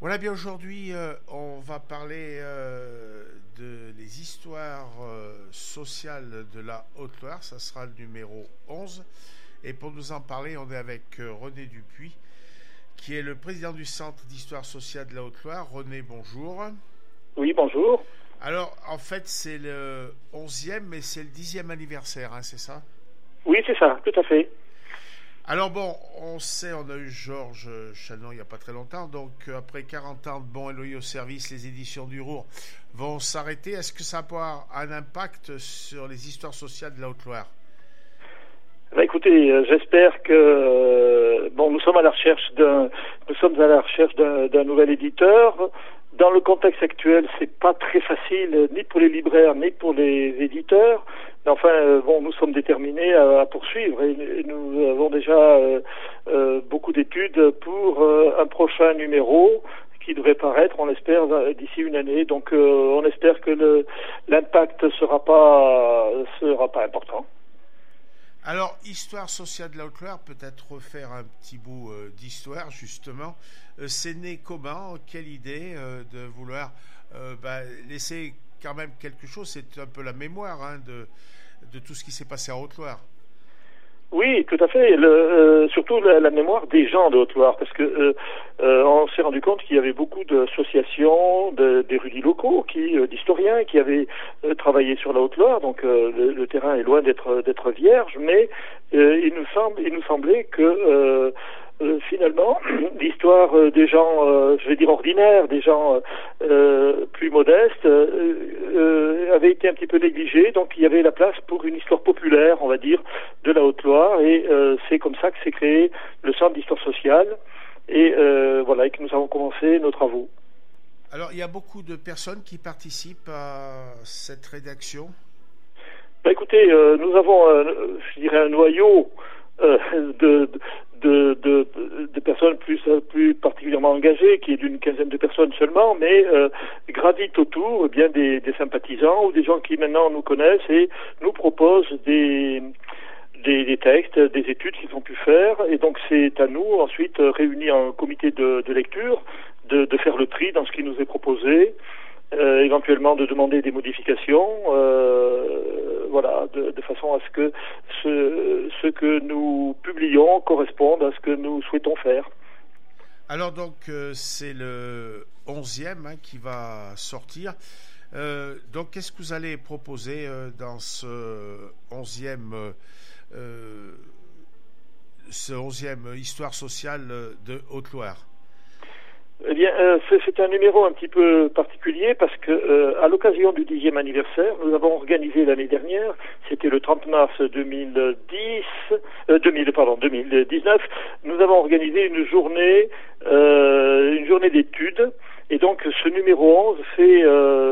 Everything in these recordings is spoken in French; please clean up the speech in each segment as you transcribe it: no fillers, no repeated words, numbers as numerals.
Voilà, bien aujourd'hui, on va parler des histoires sociales de la Haute-Loire. Ça sera le numéro 11. Et pour nous en parler, on est avec René Dupuis, qui est le président du Centre d'histoire sociale de la Haute-Loire. René, bonjour. Oui, bonjour. Alors, en fait, c'est le 11e, mais c'est le 10e anniversaire, hein, c'est ça? Oui, c'est ça, tout à fait. Alors bon, on sait, on a eu Georges Chalanon il n'y a pas très longtemps, donc après 40 ans de bons et loyaux services, les éditions du Roure vont s'arrêter. Est-ce que ça peut avoir un impact sur les histoires sociales de la Haute-Loire? Écoutez, j'espère que nous sommes à la recherche d'un nouvel éditeur. Dans le contexte actuel, c'est pas très facile, ni pour les libraires, ni pour les éditeurs. Mais enfin, nous sommes déterminés à poursuivre et nous avons déjà beaucoup d'études pour un prochain numéro qui devrait paraître, on l'espère, d'ici une année. Donc, on espère que l'impact sera pas important. Alors, histoire sociale de la Haute-Loire, peut-être refaire un petit bout d'histoire, justement. C'est né comment? Quelle idée de vouloir laisser quand même quelque chose? C'est un peu la mémoire de tout ce qui s'est passé en Haute-Loire. Oui, tout à fait. Surtout la mémoire des gens de Haute-Loire, parce que on s'est rendu compte qu'il y avait beaucoup d'associations, d'érudits locaux, d'historiens qui avaient travaillé sur la Haute-Loire. Donc le terrain est loin d'être vierge, mais il nous semblait que finalement, l'histoire des gens, je vais dire ordinaires, des gens plus modestes, avait été un petit peu négligée. Donc il y avait la place pour une histoire populaire, on va dire, de la Haute-Loire. Et c'est comme ça que s'est créé le Centre d'histoire sociale. Et et que nous avons commencé nos travaux. Alors, il y a beaucoup de personnes qui participent à cette rédaction. Écoutez, nous avons, je dirais, un noyau de personnes plus particulièrement engagées, qui est d'une quinzaine de personnes seulement, mais gravitent autour bien des sympathisants ou des gens qui maintenant nous connaissent et nous proposent des textes, des études qu'ils ont pu faire. Et donc c'est à nous ensuite, réunis en comité de lecture, de faire le tri dans ce qui nous est proposé, éventuellement de demander des modifications, de façon à ce que ce que nous publions corresponde à ce que nous souhaitons faire. Alors donc c'est le 11e qui va sortir. Donc qu'est-ce que vous allez proposer dans ce 11e histoire sociale de Haute-Loire? Eh bien, c'est un numéro un petit peu particulier parce que à l'occasion du 10e anniversaire, nous avons organisé l'année dernière, c'était le 30 mars 2019, nous avons organisé une journée d'études. Et donc ce numéro 11 fait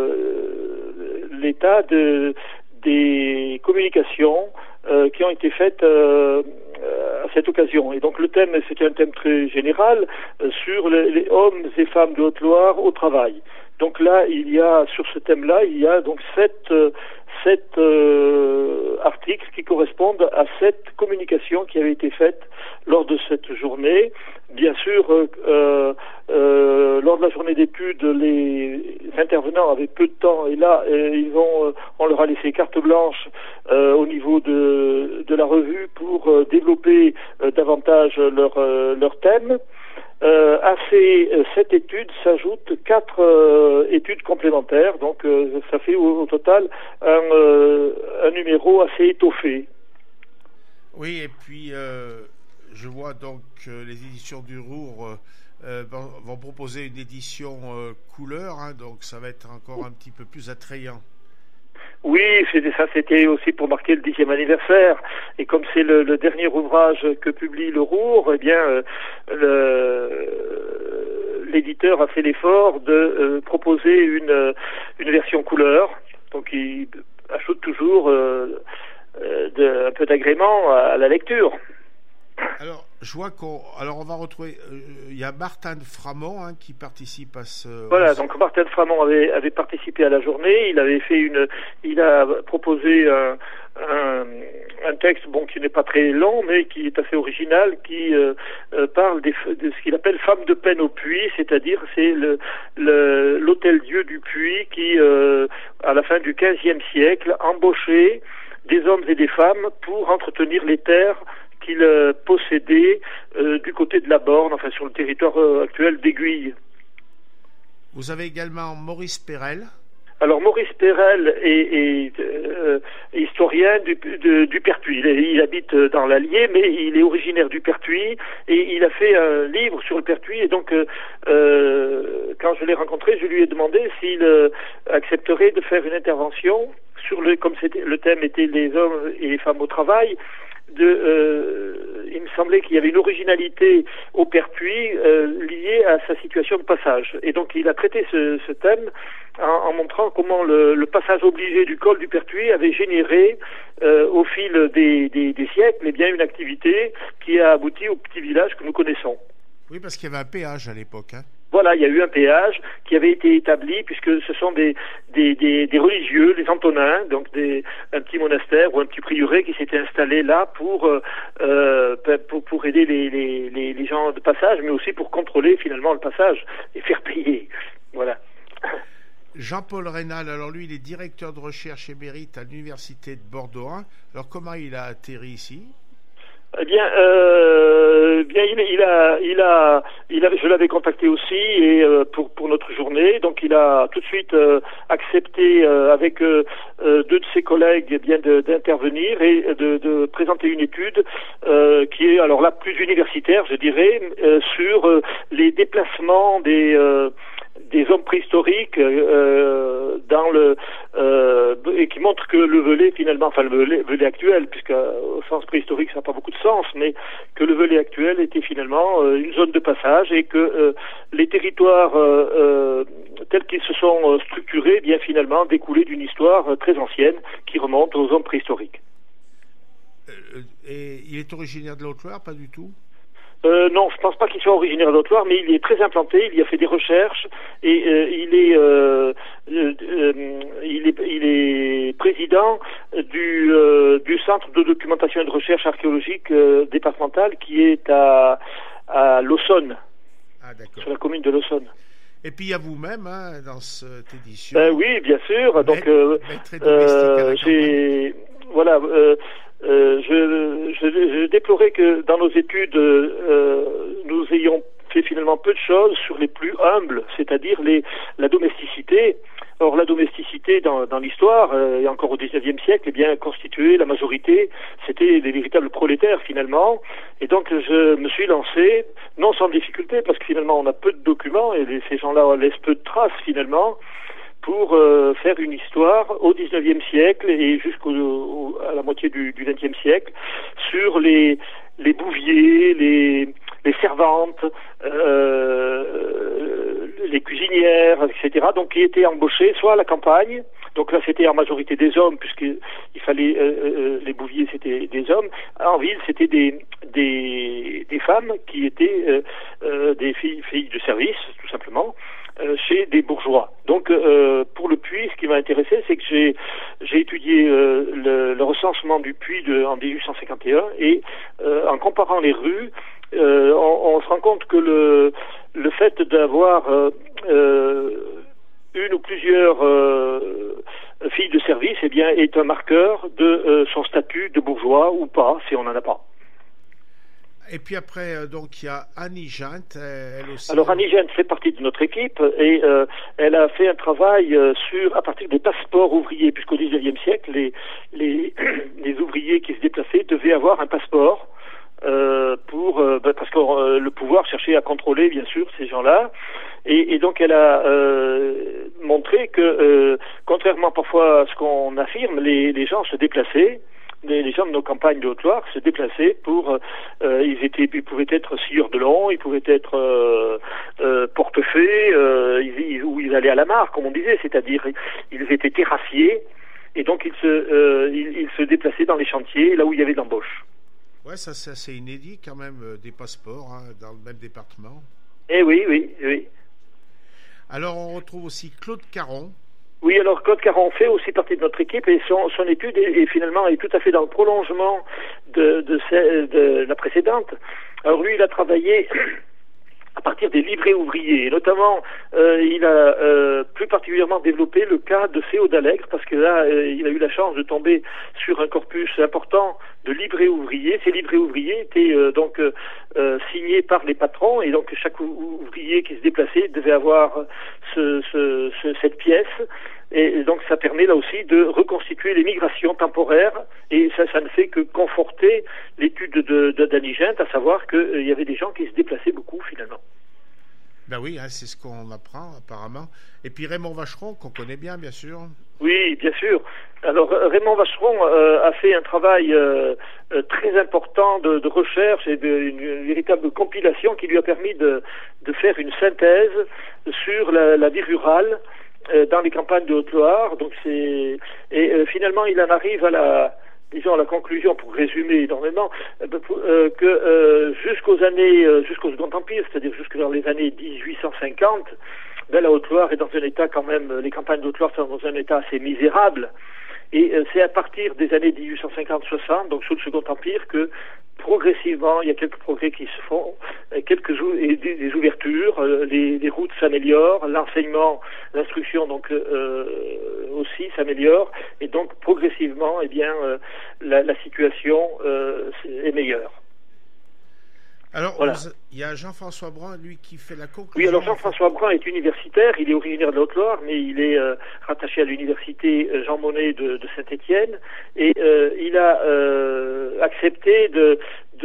l'état des communications qui ont été faites à cette occasion. Et donc le thème, c'était un thème très général sur les hommes et femmes de Haute-Loire au travail. Donc là, sur ce thème-là, il y a donc sept articles qui correspondent à cette communication qui avait été faite lors de cette journée. Bien sûr, lors de la journée d'études, les intervenants avaient peu de temps et là, on leur a laissé carte blanche au niveau de la revue pour développer davantage leur thème. À ces 7 études s'ajoutent 4 études complémentaires, donc ça fait au total un numéro assez étoffé. Oui, et puis je vois donc les éditions du Roure vont proposer une édition couleur, donc ça va être encore un petit peu plus attrayant. Oui, c'était aussi pour marquer le 10e anniversaire. Et comme c'est le dernier ouvrage que publie le Roure, eh bien, l'éditeur a fait l'effort de proposer une version couleur. Donc, il ajoute toujours un peu d'agrément à la lecture. Alors, Je vois alors on va retrouver. Il y a Martin Framont qui participe à ce. Voilà, donc Martin Framont avait participé à la journée. Il a proposé un texte qui n'est pas très long, mais qui est assez original, qui parle de ce qu'il appelle femmes de peine au puits, c'est-à-dire c'est l'hôtel-dieu du puits qui, à la fin du XVe siècle, embauchait des hommes et des femmes pour entretenir les terres qu'il possédait du côté de la Borne, enfin sur le territoire actuel d'Aiguille. Vous avez également Maurice Perel. Alors Maurice Perel est historien du Pertuis. Il habite dans l'Allier, mais il est originaire du Pertuis et il a fait un livre sur le Pertuis. Et donc, quand je l'ai rencontré, je lui ai demandé s'il accepterait de faire une intervention sur comme le thème était les hommes et les femmes au travail. Il me semblait qu'il y avait une originalité au Pertuis liée à sa situation de passage. Et donc il a traité ce thème en montrant comment le passage obligé du col du Pertuis avait généré au fil des siècles une activité qui a abouti au petit village que nous connaissons. Oui, parce qu'il y avait un péage à l'époque. Voilà, il y a eu un péage qui avait été établi puisque ce sont des religieux, les Antonins, donc un petit monastère ou un petit prieuré qui s'était installé là pour aider les gens de passage, mais aussi pour contrôler finalement le passage et faire payer. Voilà. Jean-Paul Rénal, alors lui, il est directeur de recherche émérite à l'université de Bordeaux 1. Alors comment il a atterri ici ? Eh bien, je l'avais contacté aussi et pour notre journée. Donc, il a tout de suite accepté avec deux de ses collègues d'intervenir et de présenter une étude qui est alors là plus universitaire, je dirais, sur les déplacements des hommes préhistoriques et qui montre que le velay finalement, le velay actuel, puisque au sens préhistorique ça n'a pas beaucoup de sens, mais que le velay actuel était finalement une zone de passage et que les territoires tels qu'ils se sont structurés, finalement découlaient d'une histoire très ancienne qui remonte aux hommes préhistoriques. Et il est originaire de la Haute-Loire, pas du tout ? Non, je pense pas qu'il soit originaire de Haute-Loire, mais il est très implanté, il y a fait des recherches et il est président du centre de documentation et de recherche archéologique départemental qui est à Laussonne, sur la commune de Laussonne. Et puis il y a vous-même dans cette édition. Oui, bien sûr. Donc je déplorais que dans nos études, nous ayons fait finalement peu de choses sur les plus humbles, c'est-à-dire la domesticité. Or, la domesticité dans l'histoire, et encore au XIXe siècle, constituait la majorité, c'était des véritables prolétaires finalement. Et donc, je me suis lancé, non sans difficulté, parce que finalement, on a peu de documents et ces gens-là laissent peu de traces finalement, pour faire une histoire au XIXe siècle et jusqu'à la moitié du XXe siècle sur les bouviers, les servantes, les cuisinières, etc. Donc qui étaient embauchées soit à la campagne, donc là c'était en majorité des hommes puisqu'il fallait les bouviers c'était des hommes. En ville c'était des femmes qui étaient des filles de service tout simplement. Chez des bourgeois. Donc, pour le puits, ce qui m'a intéressé, c'est que j'ai étudié le recensement du puits en 1851 et en comparant les rues, on se rend compte que le fait d'avoir une ou plusieurs filles de service, est un marqueur de son statut de bourgeois ou pas, si on n'en a pas. Et puis après, donc il y a Annie Gent, elle aussi. Alors Annie Gent fait partie de notre équipe et elle a fait un travail à partir des passeports ouvriers, puisqu'au XIXe siècle, les ouvriers qui se déplaçaient devaient avoir un passeport parce que le pouvoir cherchait à contrôler bien sûr ces gens-là. Et donc elle a montré que contrairement parfois à ce qu'on affirme, les gens se déplaçaient. Les gens de nos campagnes de Haute-Loire se déplaçaient ils pouvaient être scieurs de long, ils pouvaient être portefaix, ou ils allaient à la mare, comme on disait, c'est-à-dire ils étaient terrassiers, et donc ils se déplaçaient dans les chantiers, là où il y avait de l'embauche. Ouais, ça c'est assez inédit quand même, des passeports hein, dans le même département. Eh oui, oui, oui. Alors on retrouve aussi Claude Caron. Oui, alors Claude Caron fait aussi partie de notre équipe et son étude est finalement est tout à fait dans le prolongement de la précédente. Alors lui, il a travaillé à partir des livrets ouvriers. Et notamment, il a plus particulièrement développé le cas de Féo d'Allègre, parce que là, il a eu la chance de tomber sur un corpus important de livrets ouvriers. Ces livrets ouvriers étaient signés par les patrons, et donc chaque ouvrier qui se déplaçait devait avoir cette pièce. Et donc ça permet là aussi de reconstituer les migrations temporaires, et ça ne fait que conforter l'étude d'Annie Ginte, à savoir qu'il y avait des gens qui se déplaçaient beaucoup finalement. Ben oui, hein, c'est ce qu'on apprend apparemment. Et puis Raymond Vacheron, qu'on connaît bien sûr. Oui, bien sûr. Alors Raymond Vacheron a fait un travail très important de recherche et une véritable compilation qui lui a permis de faire une synthèse sur la vie rurale dans les campagnes de Haute-Loire. Donc finalement il en arrive à la conclusion, pour résumer énormément, que jusqu'au Second Empire, c'est-à-dire jusque dans les années 1850, la Haute-Loire est dans un état quand même, les campagnes de Haute-Loire sont dans un état assez misérable. Et c'est à partir des années 1850-60, donc sous le Second Empire, que progressivement, il y a quelques progrès qui se font, des ouvertures, les routes s'améliorent, l'enseignement, l'instruction donc aussi s'améliore, et donc progressivement, eh bien, la situation est meilleure. Alors, voilà. Il y a Jean-François Brun, lui, qui fait la conclusion. Oui, alors Jean-François Brun est universitaire, il est originaire de la Haute-Loire, mais il est rattaché à l'université Jean Monnet de Saint-Étienne, et il a accepté de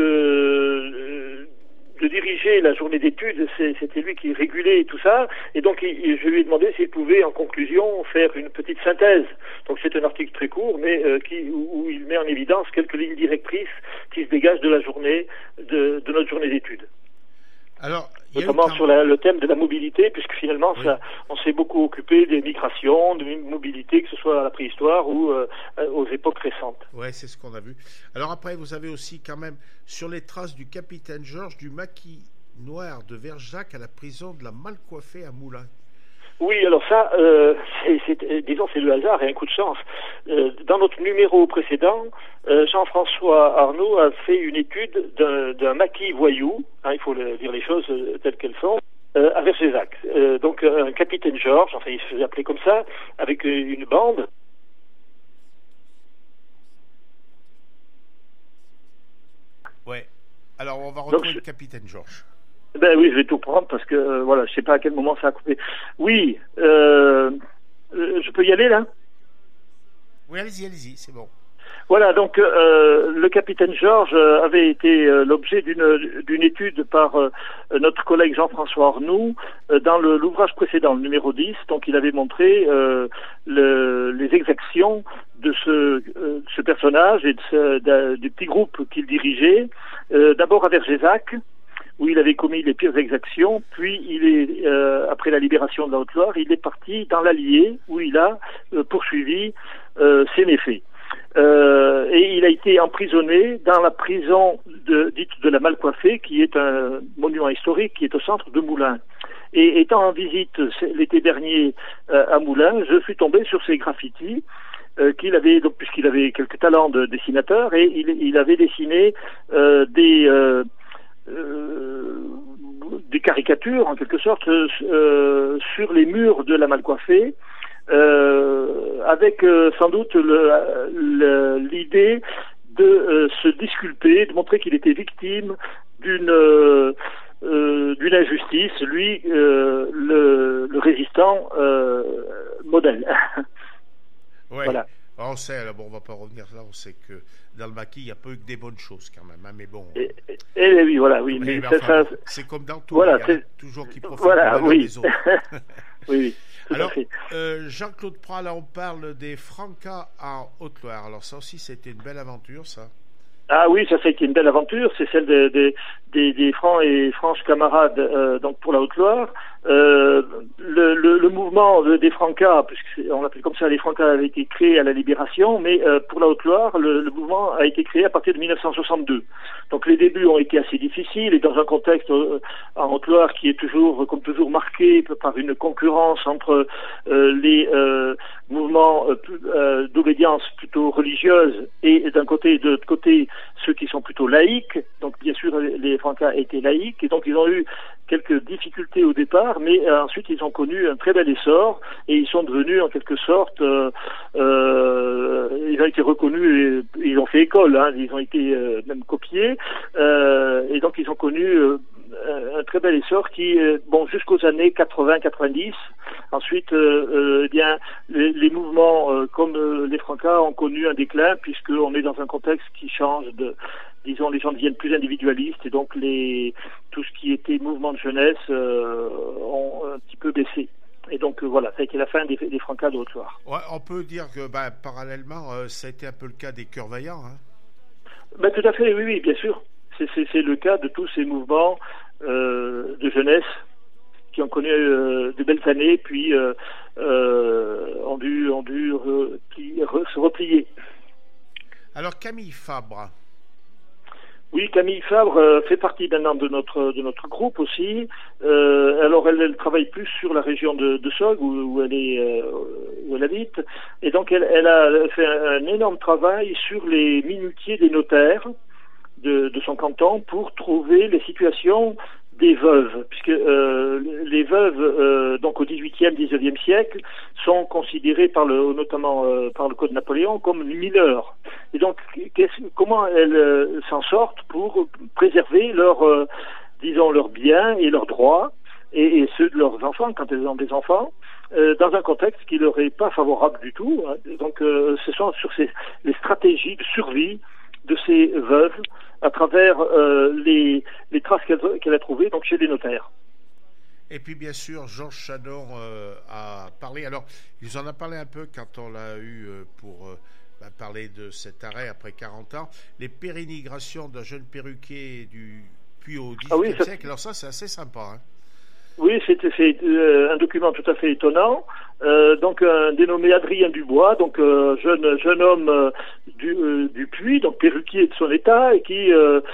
diriger la journée d'études. C'était lui qui régulait tout ça, et donc je lui ai demandé s'il pouvait en conclusion faire une petite synthèse. Donc c'est un article très court, mais où il met en évidence quelques lignes directrices qui se dégagent de la journée de notre journée d'études. Alors, notamment sur le thème de la mobilité, puisque finalement oui. On s'est beaucoup occupé des migrations, de mobilité, que ce soit à la préhistoire ou aux époques récentes. Oui, c'est ce qu'on a vu. Alors après, vous avez aussi quand même sur les traces du capitaine Georges du maquis noir de Verjac à la prison de la Malcoiffée à Moulins. Oui, alors ça, disons, c'est le hasard et un coup de chance. Dans notre numéro précédent, Jean-François Arnaud a fait une étude d'un maquis voyou, hein, il faut dire les choses telles qu'elles sont, à Vergézac. Donc un capitaine Georges, enfin il se faisait appeler comme ça, avec une bande. Ouais. Alors on va retrouver le capitaine Georges. Ben oui, je vais tout prendre parce que voilà, je sais pas à quel moment ça a coupé. Oui, je peux y aller là? Oui, allez-y, c'est bon. Voilà, donc le capitaine Georges avait été l'objet d'une étude par notre collègue Jean-François Arnoux dans l'ouvrage précédent, le numéro 10. Donc il avait montré les exactions de ce personnage et du petit groupe qu'il dirigeait, d'abord à Vergézac, où il avait commis les pires exactions, puis après la libération de la Haute-Loire, il est parti dans l'Allier, où il a poursuivi ses méfaits. Et il a été emprisonné dans la prison dite de la Malcoiffée, qui est un monument historique qui est au centre de Moulins. Et étant en visite l'été dernier à Moulins, je suis tombé sur ces graffitis qu'il avait, donc, puisqu'il avait quelques talents de dessinateur, et il avait dessiné des caricatures en quelque sorte sur les murs de la Malcoiffée, avec sans doute l'idée de se disculper, de montrer qu'il était victime d'une injustice, lui le résistant modèle. Ouais. Voilà. Alors on sait, bon, on va pas revenir là, on sait que dans le maquis, il n'y a pas eu que des bonnes choses quand même, hein, mais bon. Et oui, voilà, oui. Mais enfin, c'est comme dans tout, voilà, hein, toujours qui profite voilà, oui. des autres. Oui, tout alors, à fait. Jean-Claude Prat, là, on parle des Francas en Haute-Loire. Alors ça aussi, c'était une belle aventure, ça. Ah oui, ça a été une belle aventure, c'est celle des francs et franches camarades donc pour la Haute-Loire. Le le mouvement des Francas, puisqu'on l'appelle comme ça, les Francas avaient été créés à la Libération, mais pour la Haute-Loire, le mouvement a été créé à partir de 1962. Donc les débuts ont été assez difficiles, et dans un contexte en Haute-Loire qui est toujours, comme toujours, marqué par une concurrence entre les mouvements d'obédience plutôt religieuse et d'un côté et de l'autre côté ceux qui sont plutôt laïcs. Donc bien sûr les Francas étaient laïcs, et donc ils ont eu quelques difficultés au départ, mais ensuite ils ont connu un très bel essor, et ils sont devenus en quelque sorte, ils ont été reconnus, et ils ont fait école, hein, ils ont été même copiés, et donc ils ont connu un très bel essor qui, bon, jusqu'aux années 80-90. Ensuite, eh bien, les mouvements comme les Francas ont connu un déclin, puisqu'on est dans un contexte qui change disons, les gens deviennent plus individualistes, et donc tout ce qui était mouvement de jeunesse ont un petit peu baissé. Et donc voilà, ça a été la fin des Francas de Haute-Loire. Ouais, on peut dire que parallèlement, ça a été un peu le cas des Cœurs Vaillants. Hein. Tout à fait, oui, bien sûr. C'est le cas de tous ces mouvements de jeunesse qui ont connu de belles années, puis ont dû se replier. Alors Camille Fabre. Oui, Camille Fabre fait partie maintenant de notre groupe aussi. Alors elle travaille plus sur la région de Sogg où elle habite, et donc elle a fait un énorme travail sur les minutiers des notaires de son canton pour trouver les situations des veuves, puisque les veuves, donc au XVIIIe, XIXe siècle, sont considérées notamment par le Code Napoléon comme mineures. Et donc, comment elles s'en sortent pour préserver leurs biens et leurs droits, et ceux de leurs enfants, quand elles ont des enfants, dans un contexte qui leur est pas favorable du tout. Hein. Donc, ce sont sur les stratégies de survie de ces veuves à travers les traces qu'elle a trouvées donc chez les notaires. Et puis bien sûr, Georges Chador a parlé, alors il nous en a parlé un peu quand on l'a eu pour parler de cet arrêt après 40 ans, les pérénigrations d'un jeune perruquier puis au XVIIIe siècle, alors ça c'est assez sympa. Hein. Oui, c'est un document tout à fait étonnant. Donc un dénommé Adrien Dubois, donc jeune homme du Puy, donc perruquier de son état, et qui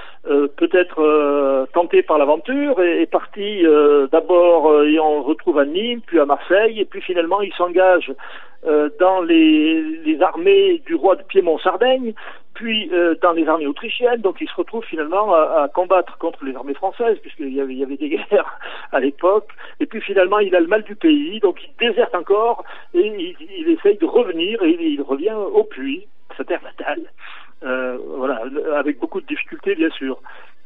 peut-être tenté par l'aventure est parti d'abord, et on le retrouve à Nîmes, puis à Marseille, et puis finalement il s'engage dans les armées du roi de Piémont-Sardaigne, puis dans les armées autrichiennes. Donc il se retrouve finalement à combattre contre les armées françaises, puisqu'il y avait des guerres à l'époque, et puis finalement il a le mal du pays, donc il déserte encore, et il essaye de revenir, et il revient au Puy, sa terre natale, voilà, avec beaucoup de difficultés bien sûr.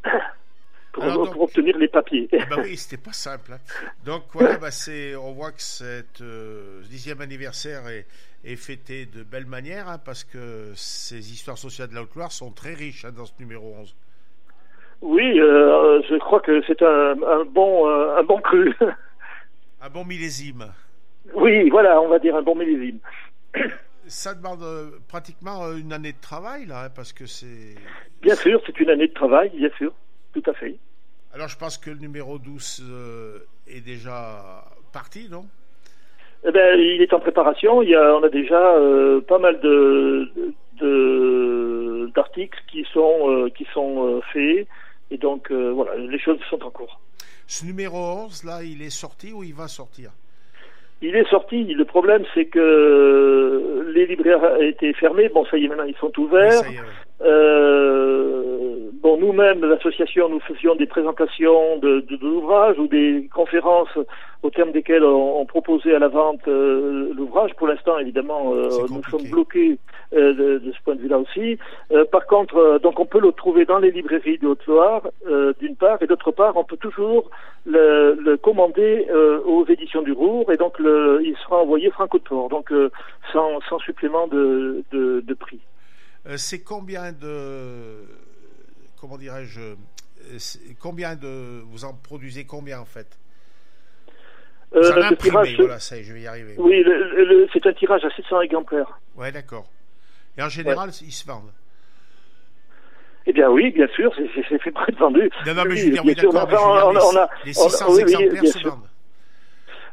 Pour obtenir les papiers. Oui, c'était pas simple. Hein. Donc voilà, on voit que cette 10e anniversaire est fêté de belle manière, hein, parce que ces histoires sociales de la Haute-Loire sont très riches, hein, dans ce numéro 11. Oui, je crois que c'est un bon cru. Un bon millésime. Oui, voilà, on va dire un bon millésime. Ça demande pratiquement une année de travail, là, hein, parce que c'est... Bien sûr, c'est une année de travail, bien sûr. Tout à fait. Alors je pense que le numéro 12 est déjà parti, non? Il est en préparation. On a déjà pas mal d'articles qui sont faits, et donc voilà, les choses sont en cours. Ce numéro 11 là, il est sorti ou il va sortir? Il est sorti. Le problème, c'est que les libraires étaient fermés. Bon, ça y est, maintenant ils sont ouverts. Oui, ça y est, Bon, nous-mêmes, l'association, nous faisions des présentations de l'ouvrage ou des conférences au terme desquelles on proposait à la vente l'ouvrage. Pour l'instant, évidemment, nous sommes bloqués de ce point de vue-là aussi. Par contre, donc on peut le trouver dans les librairies de Haute-Loire, d'une part, et d'autre part, on peut toujours le commander aux éditions du Roure, et donc il sera envoyé franco de port, donc sans supplément de prix. C'est combien comment dirais-je, vous en produisez combien en fait? Vous en imprimez, voilà, ça y est, je vais y arriver. Oui, c'est un tirage à 700 exemplaires. Ouais, d'accord. Et en général, ils se vendent? Eh bien oui, bien sûr, c'est fait pour être vendu. Non, mais je veux dire, oui, d'accord, mais je veux dire, les 600 exemplaires se vendent.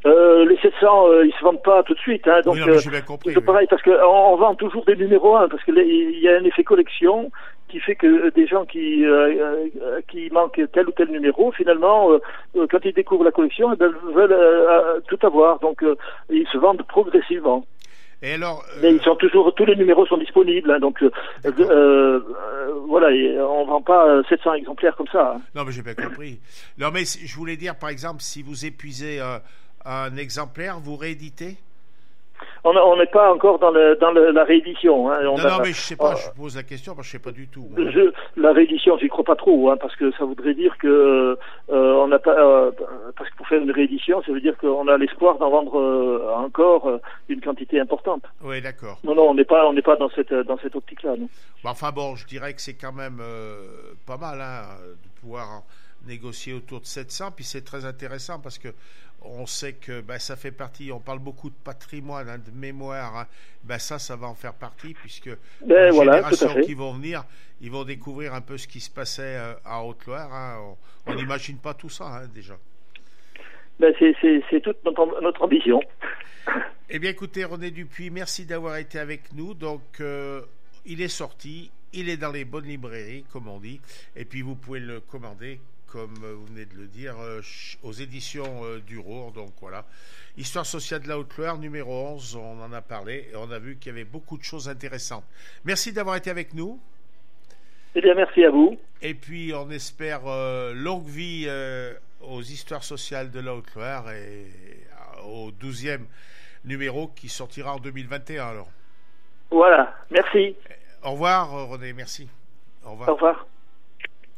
Les 700, ils se vendent pas tout de suite. Hein, donc, oui, non, j'ai bien compris. c'est pareil, parce qu'on vend toujours des numéros 1, parce que il y a un effet collection qui fait que des gens qui manquent tel ou tel numéro, finalement, quand ils découvrent la collection, ils veulent tout avoir. Donc, ils se vendent progressivement. Et alors, mais ils sont toujours, tous les numéros sont disponibles, hein, donc voilà, on vend pas 700 exemplaires comme ça. Hein. Non, mais j'ai bien compris. Non, mais je voulais dire, par exemple, si vous épuisez un exemplaire, vous rééditez? On n'est pas encore dans la réédition. Hein. Non, mais je sais pas, je pose la question parce que je sais pas du tout. La réédition, j'y crois pas trop, hein, parce que ça voudrait dire que on n'a pas, parce que pour faire une réédition, ça veut dire qu'on a l'espoir d'en vendre encore une quantité importante. Oui, d'accord. Non, on n'est pas dans cette optique-là. Non. Enfin bon, je dirais que c'est quand même pas mal hein, de pouvoir négocier autour de 700, puis c'est très intéressant parce que on sait que ça fait partie, on parle beaucoup de patrimoine, hein, de mémoire, hein. Ça va en faire partie puisque les générations qui vont venir, ils vont découvrir un peu ce qui se passait à Haute-Loire. Hein. On n'imagine pas tout ça hein, déjà. C'est toute notre ambition. Eh bien écoutez René Dupuis, merci d'avoir été avec nous. Donc il est sorti, il est dans les bonnes librairies comme on dit, et puis vous pouvez le commander comme vous venez de le dire, aux éditions du Roure. Donc voilà, Histoire sociale de la Haute-Loire, numéro 11, on en a parlé et on a vu qu'il y avait beaucoup de choses intéressantes. Merci d'avoir été avec nous. Eh bien, merci à vous. Et puis, on espère longue vie aux Histoires sociales de la Haute-Loire et au 12e numéro qui sortira en 2021 alors. Voilà, merci. Au revoir René, merci. Au revoir. Au revoir.